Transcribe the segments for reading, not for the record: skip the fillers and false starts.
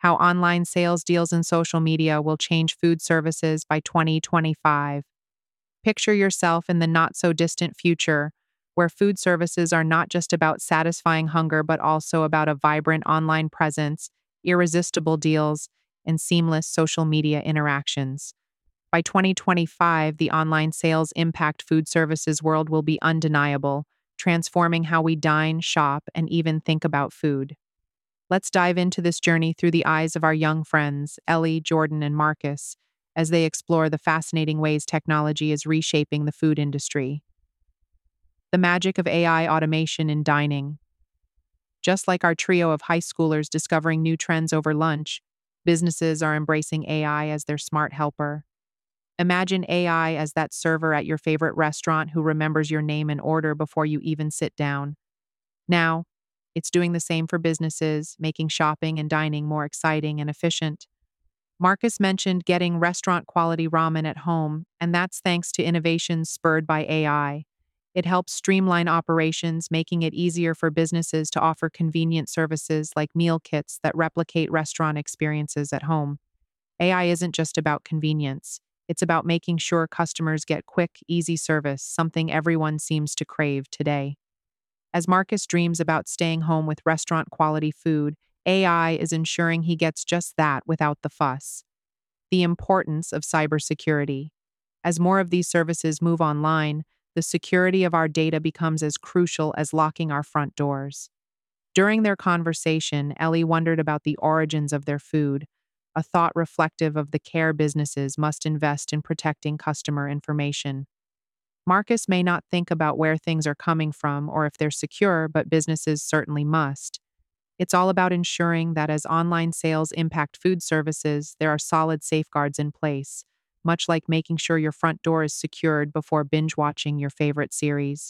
How online sales deals and social media will change food services by 2025. Picture yourself in the not so distant future, where food services are not just about satisfying hunger, but also about a vibrant online presence, irresistible deals, and seamless social media interactions. By 2025, the online sales impact food services world will be undeniable, transforming how we dine, shop, and even think about food. Let's dive into this journey through the eyes of our young friends, Ellie, Jordan, and Marcus, as they explore the fascinating ways technology is reshaping the food industry. The magic of AI automation in dining. Just like our trio of high schoolers discovering new trends over lunch, businesses are embracing AI as their smart helper. Imagine AI as that server at your favorite restaurant who remembers your name and order before you even sit down. Now, it's doing the same for businesses, making shopping and dining more exciting and efficient. Marcus mentioned getting restaurant quality ramen at home, and that's thanks to innovations spurred by AI. It helps streamline operations, making it easier for businesses to offer convenient services like meal kits that replicate restaurant experiences at home. AI isn't just about convenience, it's about making sure customers get quick, easy service, something everyone seems to crave today. As Marcus dreams about staying home with restaurant quality food, AI is ensuring he gets just that without the fuss. The importance of cybersecurity. As more of these services move online, the security of our data becomes as crucial as locking our front doors. During their conversation, Ellie wondered about the origins of their food, a thought reflective of the care businesses must invest in protecting customer information. Marcus may not think about where things are coming from or if they're secure, but businesses certainly must. It's all about ensuring that as online sales impact food services, there are solid safeguards in place, much like making sure your front door is secured before binge watching your favorite series.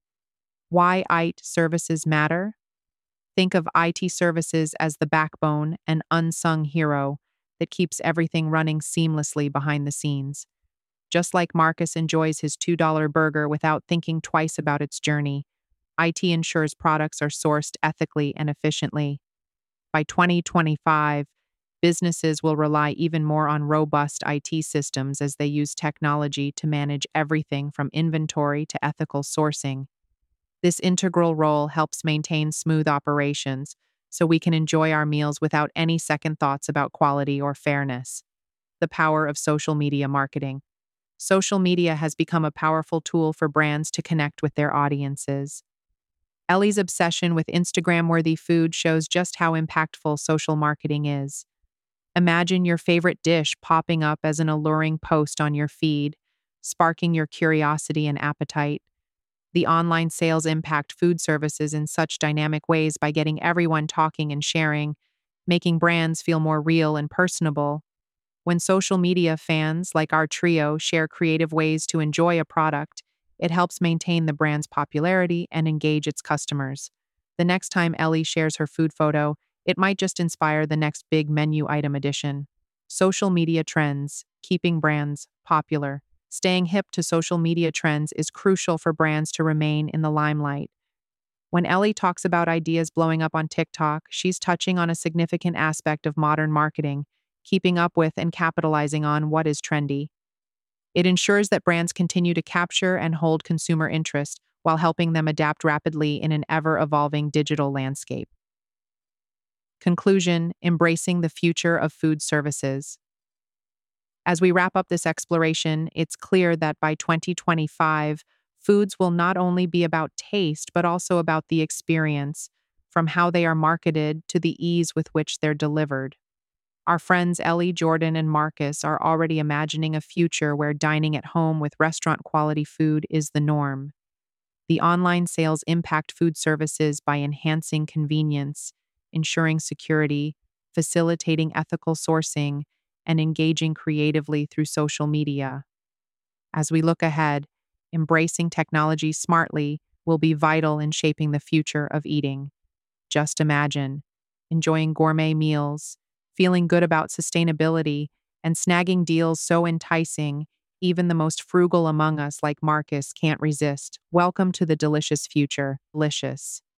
Why IT services matter? Think of IT services as the backbone and unsung hero that keeps everything running seamlessly behind the scenes. Just like Marcus enjoys his $2 burger without thinking twice about its journey, IT ensures products are sourced ethically and efficiently. By 2025, businesses will rely even more on robust IT systems as they use technology to manage everything from inventory to ethical sourcing. This integral role helps maintain smooth operations so we can enjoy our meals without any second thoughts about quality or fairness. The power of social media marketing. Social media has become a powerful tool for brands to connect with their audiences. Ellie's obsession with Instagram-worthy food shows just how impactful social marketing is. Imagine your favorite dish popping up as an alluring post on your feed, sparking your curiosity and appetite. The online sales impact food services in such dynamic ways by getting everyone talking and sharing, making brands feel more real and personable. When social media fans, like our trio, share creative ways to enjoy a product, it helps maintain the brand's popularity and engage its customers. The next time Ellie shares her food photo, it might just inspire the next big menu item addition. Social media trends, keeping brands popular. Staying hip to social media trends is crucial for brands to remain in the limelight. When Ellie talks about ideas blowing up on TikTok, she's touching on a significant aspect of modern marketing, keeping up with and capitalizing on what is trendy. It ensures that brands continue to capture and hold consumer interest while helping them adapt rapidly in an ever-evolving digital landscape. Conclusion: embracing the future of food services. As we wrap up this exploration, it's clear that by 2025, foods will not only be about taste, but also about the experience, from how they are marketed to the ease with which they're delivered. Our friends Ellie, Jordan, and Marcus are already imagining a future where dining at home with restaurant quality food is the norm. The online sales impact food services by enhancing convenience, ensuring security, facilitating ethical sourcing, and engaging creatively through social media. As we look ahead, embracing technology smartly will be vital in shaping the future of eating. Just imagine enjoying gourmet meals, feeling good about sustainability, and snagging deals so enticing, even the most frugal among us, like Marcus, can't resist. Welcome to the delicious future. Delicious.